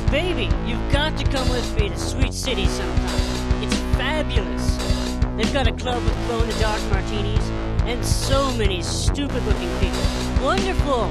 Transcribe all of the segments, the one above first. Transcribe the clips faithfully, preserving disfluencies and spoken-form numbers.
Baby, you've got to come with me to Sweet City sometime. It's fabulous. They've got a club with glow-in-the-dark martinis and so many stupid-looking people. Wonderful!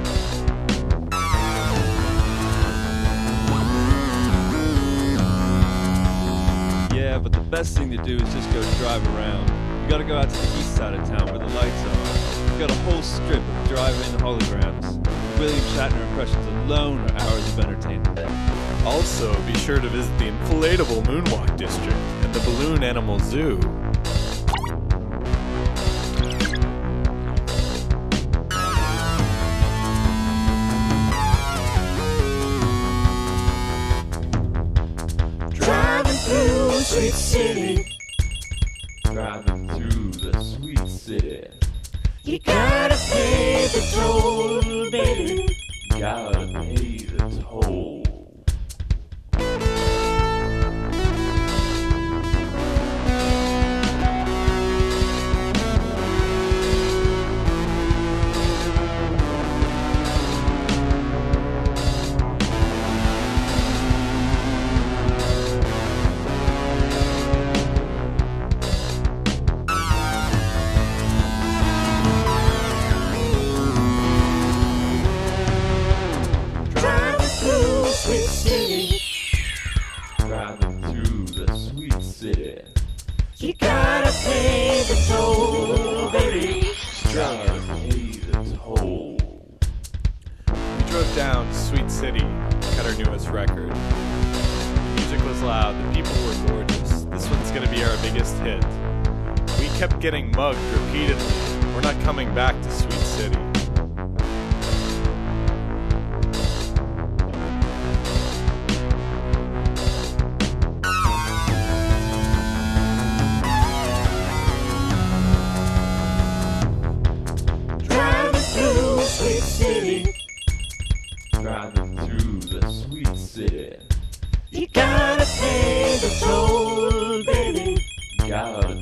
Yeah, but the best thing to do is just go drive around. You gotta go out to the east side of town where the lights are. You've got a whole strip of drive-in holograms. William Shatner impressions alone are hours of entertainment. Also, be sure to visit the inflatable Moonwalk District and the Balloon Animal Zoo. Driving through Sweet City. Driving through the Sweet City. You gotta pay the toll, baby. Gotta pay the toll. Sweet City. Driving through the Sweet City. You gotta pay the toll, baby. Gotta pay the toll. We drove down to Sweet City to cut our newest record. The music was loud, the people were gorgeous. This one's gonna be our biggest hit. We kept getting mugged repeatedly. We're not coming back to Sweet City. Sweet City. Driving through the Sweet City. You gotta pay the toll, baby. Gotta